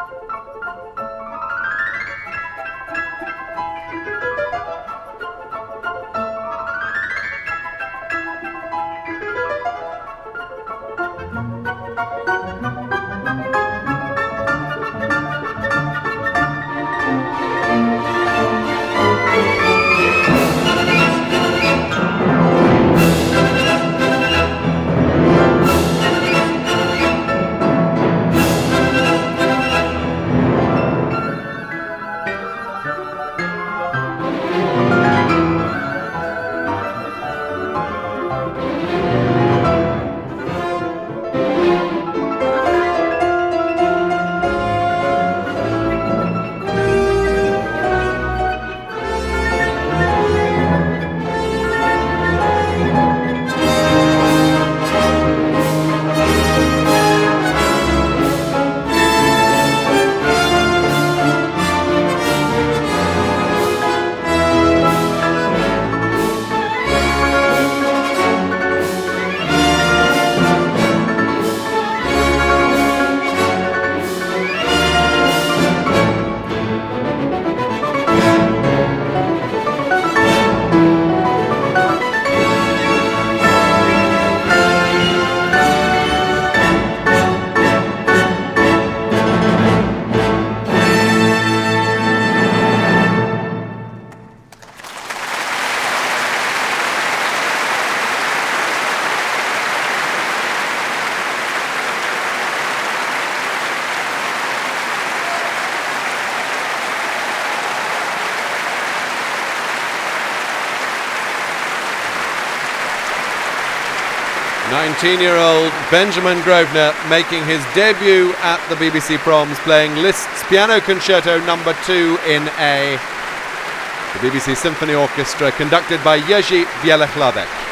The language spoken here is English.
19-year-old Benjamin Grosvenor making his debut at the BBC Proms, playing Liszt's Piano Concerto No. 2 in A. The BBC Symphony Orchestra, conducted by Jerzy Bielek-Hladek.